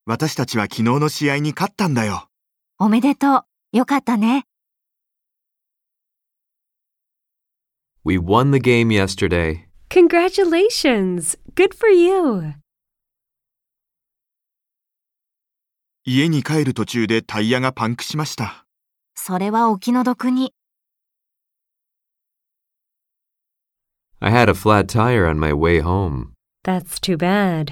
私たちは昨日の試合に勝ったんだよ。 おめでとう。よかったね。 We won the game yesterday. Congratulations! Good for you! 家に帰る途中でタイヤがパンクしました。 それはお気の毒に。 I had a flat tire on my way home. That's too bad.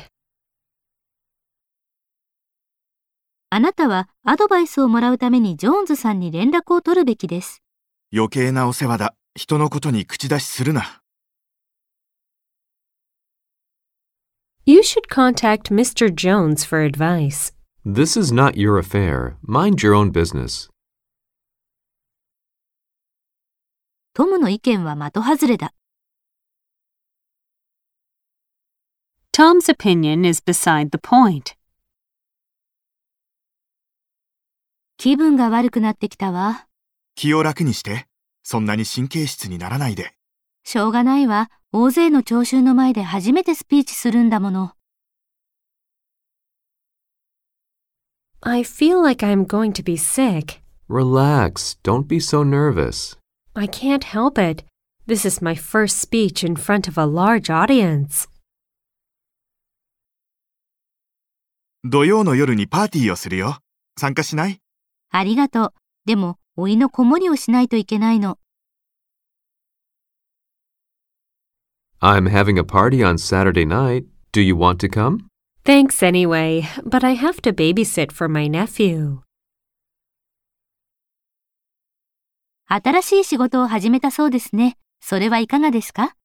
あなたはアドバイスをもらうためにジョーンズさんに連絡を取るべきです。 余計なお世話だ。人のことに口出しするな。 You should contact Mr. Jones for advice. This is not your affair. Mind your own business. トムの意見は的外れだ。 Tom's opinion is beside the point. 気分が悪くなってきたわ。 気を楽にして。そんなに神経質にならないで。 しょうがないわ。大勢の聴衆の前で初めてスピーチするんだもの。 I feel like I'm going to be sick. Relax. Don't be so nervous. I can't help it. This is my first speech in front of a large audience. 土曜の夜にパーティーをするよ。参加しない？ ありがとう。でも、おいの子守をしないといけないの。 I'm having a party on Saturday night. Do you want to come? Thanks anyway, but I have to babysit for my nephew. 新しい仕事を始めたそうですね。それはいかがですか？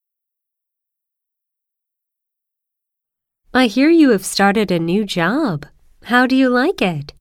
I hear you have started a new job. How do you like it?